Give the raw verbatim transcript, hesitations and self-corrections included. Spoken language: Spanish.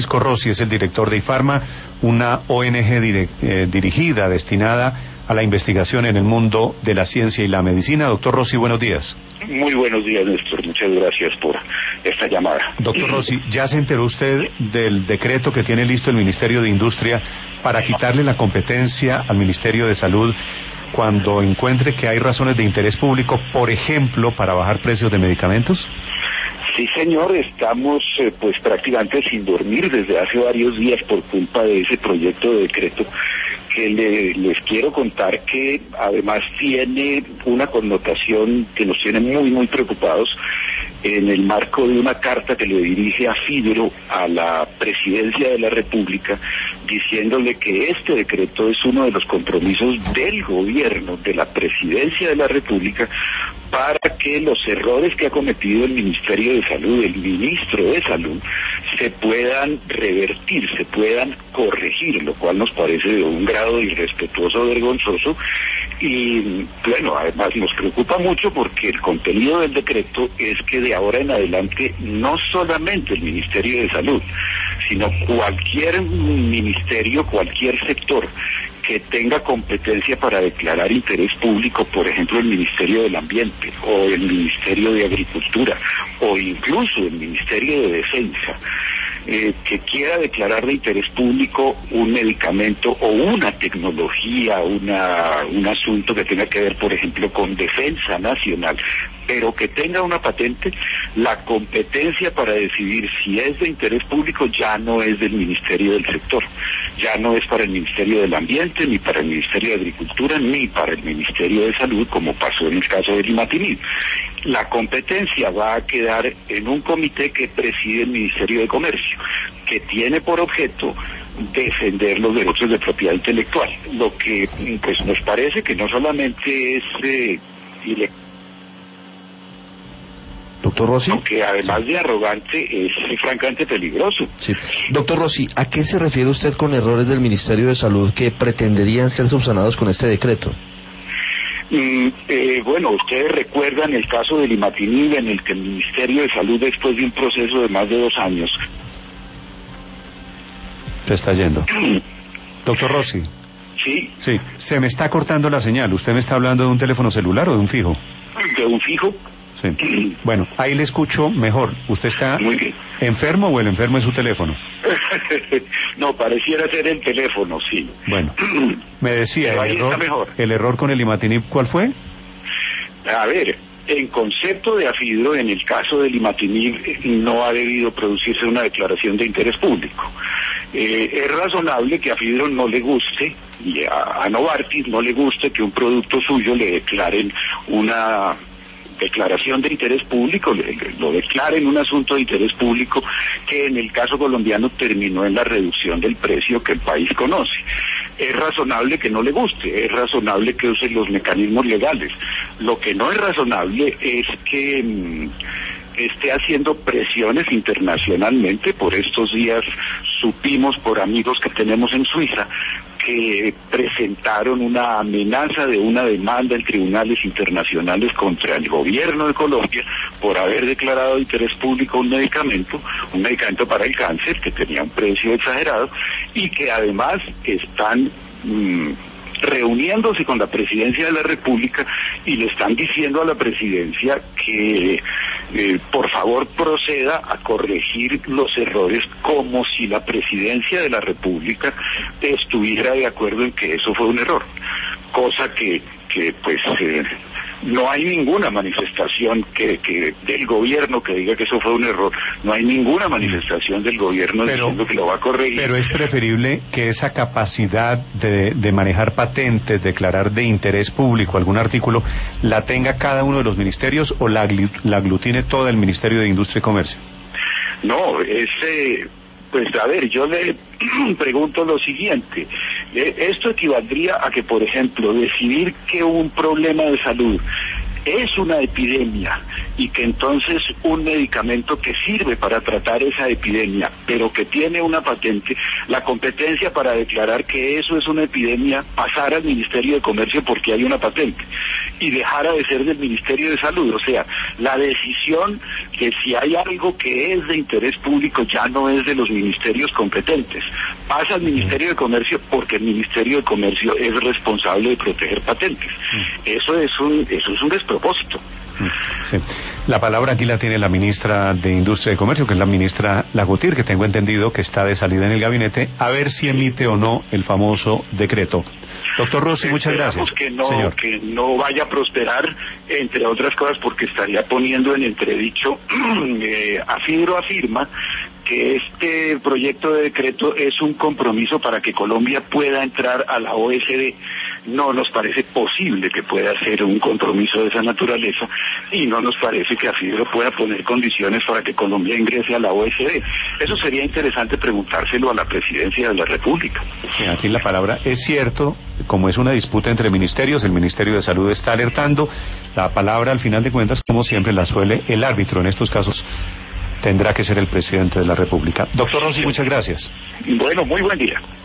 Francisco Rossi es el director de IFARMA, una O N G direct, eh, dirigida, destinada a la investigación en el mundo de la ciencia y la medicina. Doctor Rossi, buenos días. Muy buenos días, Néstor. Muchas gracias por esta llamada. Doctor Rossi, ¿ya se enteró usted del decreto que tiene listo el Ministerio de Industria para quitarle la competencia al Ministerio de Salud cuando encuentre que hay razones de interés público, por ejemplo, para bajar precios de medicamentos? Sí, señor, estamos eh, pues prácticamente sin dormir desde hace varios días por culpa de ese proyecto de decreto que le, les quiero contar que además tiene una connotación que nos tiene muy, muy preocupados en el marco de una carta que le dirige a Fibro a la Presidencia de la República, diciéndole que este decreto es uno de los compromisos del gobierno, de la Presidencia de la República, para que los errores que ha cometido el Ministerio de Salud, el Ministro de Salud, se puedan revertir, se puedan corregir, lo cual nos parece de un grado irrespetuoso, vergonzoso, y bueno, además nos preocupa mucho porque el contenido del decreto es que de ahora en adelante no solamente el Ministerio de Salud, sino cualquier ministerio, cualquier sector que tenga competencia para declarar interés público, por ejemplo el Ministerio del Ambiente o el Ministerio de Agricultura o incluso el Ministerio de Defensa, eh, que quiera declarar de interés público un medicamento o una tecnología, una, un asunto que tenga que ver, por ejemplo, con defensa nacional, pero que tenga una patente, la competencia para decidir si es de interés público ya no es del Ministerio del Sector, ya no es para el Ministerio del Ambiente, ni para el Ministerio de Agricultura, ni para el Ministerio de Salud, como pasó en el caso del imatinib. La competencia va a quedar en un comité que preside el Ministerio de Comercio, que tiene por objeto defender los derechos de propiedad intelectual, lo que pues nos parece que no solamente es eh, ilegal, Doctor Rossi. Aunque además de arrogante es francamente peligroso. Sí. Doctor Rossi, ¿a qué se refiere usted con errores del Ministerio de Salud que pretenderían ser subsanados con este decreto? Mm, eh, bueno, ustedes recuerdan el caso del imatinib, en el que el Ministerio de Salud, después de un proceso de más de dos años... Se está yendo. Doctor Rossi. Sí. Sí, se me está cortando la señal. ¿Usted me está hablando de un teléfono celular o de un fijo? De un fijo. Sí. Bueno, ahí le escucho mejor. ¿Usted está enfermo o el enfermo es su teléfono? No, pareciera ser el teléfono, sí. Bueno, me decía, el error, el error con el imatinib, ¿cuál fue? A ver, en concepto de Afidro, en el caso del imatinib, no ha debido producirse una declaración de interés público. Eh, es razonable que a Fibro no le guste, y a, a Novartis no le guste que un producto suyo le declaren una declaración de interés público, le, lo declaren un asunto de interés público que en el caso colombiano terminó en la reducción del precio que el país conoce. Es razonable que no le guste, es razonable que use los mecanismos legales. Lo que no es razonable es que mmm, esté haciendo presiones internacionalmente. Por estos días supimos por amigos que tenemos en Suiza que presentaron una amenaza de una demanda en tribunales internacionales contra el gobierno de Colombia por haber declarado de interés público un medicamento, un medicamento para el cáncer que tenía un precio exagerado y que además están mmm, reuniéndose con la Presidencia de la República y le están diciendo a la Presidencia que eh, por favor proceda a corregir los errores, como si la Presidencia de la República estuviera de acuerdo en que eso fue un error, cosa que, que pues eh, no hay ninguna manifestación que, que del gobierno que diga que eso fue un error, no hay ninguna manifestación del gobierno pero, diciendo que lo va a corregir. Pero es preferible que esa capacidad de, de manejar patentes, declarar de interés público algún artículo, la tenga cada uno de los ministerios o la, la aglutine todo el Ministerio de Industria y Comercio. No, es... Eh, Pues a ver, yo le pregunto lo siguiente, esto equivaldría a que, por ejemplo, decidir que un problema de salud es una epidemia y que entonces un medicamento que sirve para tratar esa epidemia, pero que tiene una patente, la competencia para declarar que eso es una epidemia pasara al Ministerio de Comercio porque hay una patente y dejara de ser del Ministerio de Salud. O sea, la decisión de si hay algo que es de interés público ya no es de los ministerios competentes, pasa al Ministerio de Comercio porque el Ministerio de Comercio es responsable de proteger patentes. Eso es un, eso es un despropósito. Sí. La palabra aquí la tiene la ministra de Industria y Comercio, que es la ministra Lagutier, que tengo entendido que está de salida en el gabinete, a ver si emite o no el famoso decreto. Doctor Rossi, muchas gracias. Que no, Señor. que no vaya a prosperar, entre otras cosas, porque estaría poniendo en entredicho, eh, Afibro afirma que este proyecto de decreto es un compromiso para que Colombia pueda entrar a la O E C D. No nos parece posible que pueda ser un compromiso de esa naturaleza y no nos parece que Afibro pueda poner condiciones para que Colombia ingrese a la O E C D. Eso sería interesante preguntárselo a la Presidencia de la República. Sí, aquí la palabra es cierto, como es una disputa entre ministerios, el Ministerio de Salud está alertando, la palabra al final de cuentas, como siempre la suele el árbitro en estos casos, tendrá que ser el presidente de la República. Doctor Rossi, muchas gracias. Bueno, muy buen día.